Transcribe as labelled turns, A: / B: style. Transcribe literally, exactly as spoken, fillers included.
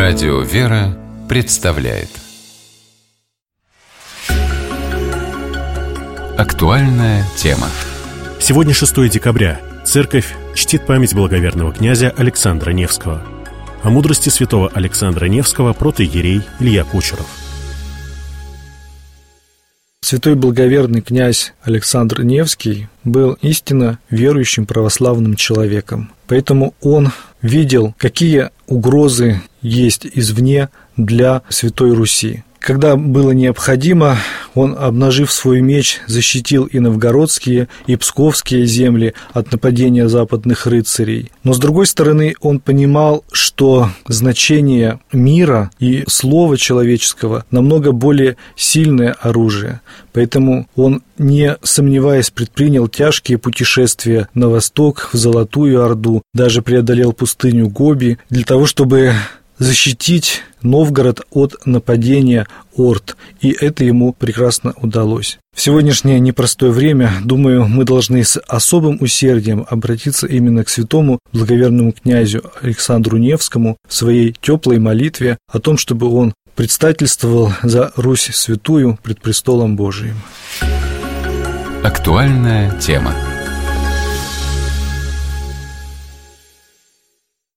A: Радио «Вера» представляет актуальная тема.
B: Сегодня шестое декабря. Церковь чтит память благоверного князя Александра Невского. О мудрости святого Александра Невского протоиерей Илья Кучеров.
C: Святой благоверный князь Александр Невский был истинно верующим православным человеком. Поэтому он видел, какие угрозы есть извне для Святой Руси. Когда было необходимо, он, обнажив свой меч, защитил и новгородские, и псковские земли от нападения западных рыцарей. Но, с другой стороны, он понимал, что значение мира и слова человеческого намного более сильное оружие. Поэтому он, не сомневаясь, предпринял тяжкие путешествия на восток, в Золотую Орду, даже преодолел пустыню Гоби для того, чтобы защитить Новгород от нападения орд, и это ему прекрасно удалось. В сегодняшнее непростое время, думаю, мы должны с особым усердием обратиться именно к святому благоверному князю Александру Невскому в своей теплой молитве о том, чтобы он предстательствовал за Русь святую пред престолом Божиим.
A: Актуальная тема.